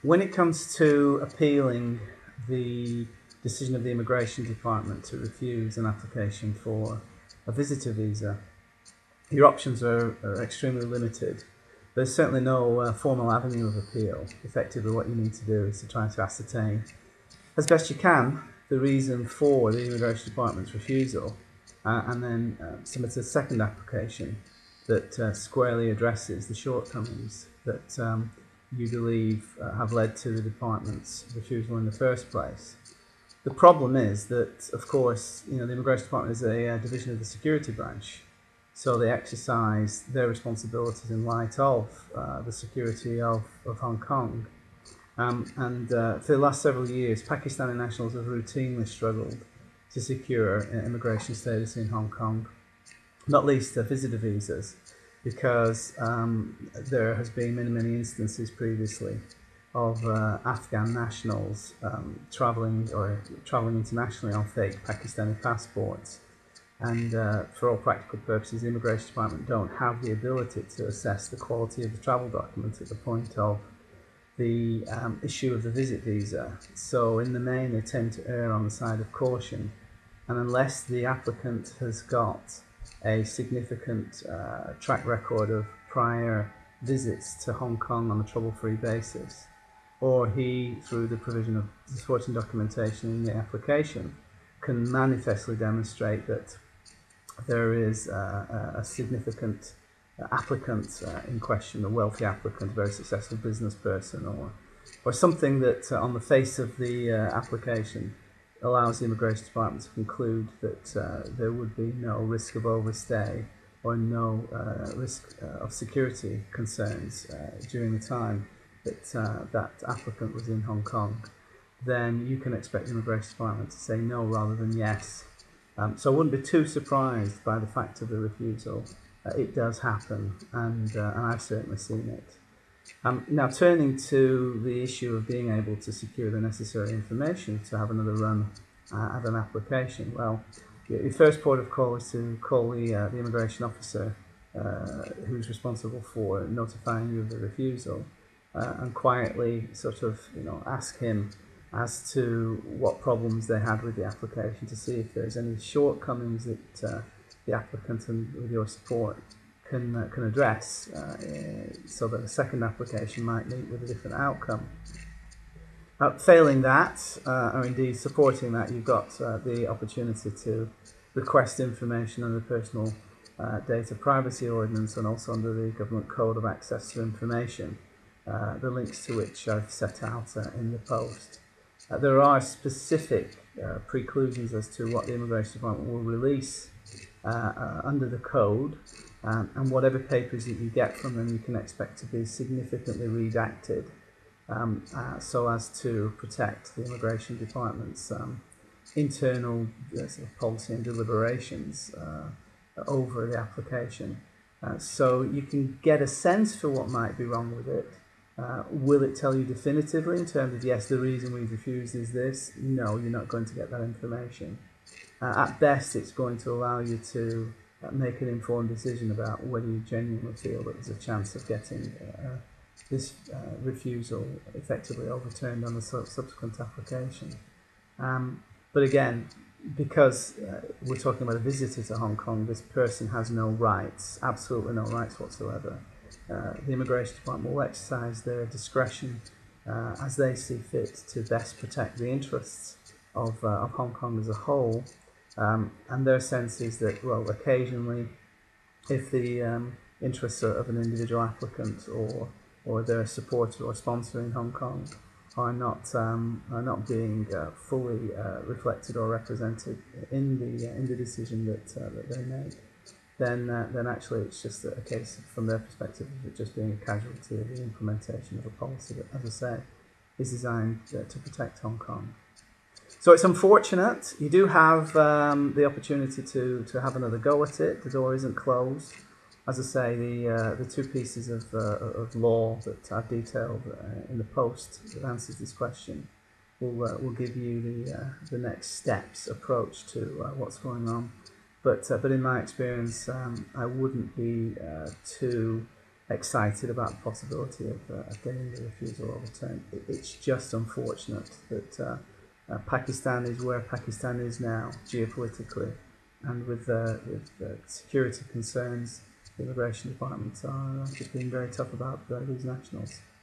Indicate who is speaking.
Speaker 1: When it comes to appealing the decision of the Immigration Department to refuse an application for a visitor visa, your options are extremely limited. There's certainly no formal avenue of appeal. Effectively, what you need to do is to try to ascertain, as best you can, the reason for the Immigration Department's refusal, and then submit a second application that squarely addresses the shortcomings that you believe have led to the department's refusal in the first place. The problem is that, of course, the Immigration Department is a division of the security branch, so they exercise their responsibilities in light of the security of Hong Kong. And for the last several years, Pakistani nationals have routinely struggled to secure immigration status in Hong Kong, not least visitor visas, because there has been many instances previously of Afghan nationals travelling internationally on fake Pakistani passports. And for all practical purposes, the Immigration Department don't have the ability to assess the quality of the travel document at the point of the issue of the visit visa. So in the main, they tend to err on the side of caution. And unless the applicant has got a significant track record of prior visits to Hong Kong on a trouble-free basis, or he, through the provision of supporting documentation in the application, can manifestly demonstrate that there is a significant applicant in question, a wealthy applicant, a very successful business person, or something that on the face of the application allows the Immigration Department to conclude that there would be no risk of overstay or no risk of security concerns during the time that that applicant was in Hong Kong, then you can expect the Immigration Department to say no rather than yes. So I wouldn't be too surprised by the fact of the refusal. It does happen, and I've certainly seen it. Now, turning to the issue of being able to secure the necessary information to have another run at an application, well, your first port of call is to call the immigration officer who's responsible for notifying you of the refusal, and quietly sort of ask him as to what problems they had with the application, to see if there's any shortcomings that the applicant, and with your support, can address, so that a second application might meet with a different outcome. Failing that, or indeed supporting that, you've got the opportunity to request information under the Personal Data Privacy Ordinance, and also under the Government Code of Access to Information, the links to which I've set out in the post. There are specific preclusions as to what the Immigration Department will release under the code, and whatever papers that you get from them you can expect to be significantly redacted, so as to protect the Immigration Department's internal policy and deliberations over the application. So you can get a sense for what might be wrong with it. Will it tell you definitively in terms of, yes, the reason we've refused is this? No, you're not going to get that information. At best, it's going to allow you to make an informed decision about whether you genuinely feel that there's a chance of getting this refusal effectively overturned on the subsequent application. But again, because we're talking about a visitor to Hong Kong, this person has no rights, absolutely no rights whatsoever. The Immigration Department will exercise their discretion as they see fit to best protect the interests of Hong Kong as a whole, and their sense is that, well, occasionally, if the interests of an individual applicant or their supporter or sponsor in Hong Kong are not being fully reflected or represented in the decision that they make, then actually it's just a case, from their perspective, of it just being a casualty of the implementation of a policy that, as I say, is designed to protect Hong Kong. So it's unfortunate. You do have the opportunity to have another go at it. The door isn't closed. As I say, the two pieces of law that I've detailed in the post that answers this question will give you the next steps approach to what's going on. But in my experience, I wouldn't be too excited about the possibility of getting the refusal overturned. It's just unfortunate that Pakistan is where Pakistan is now geopolitically, and with security concerns, the immigration departments are just being very tough about these nationals.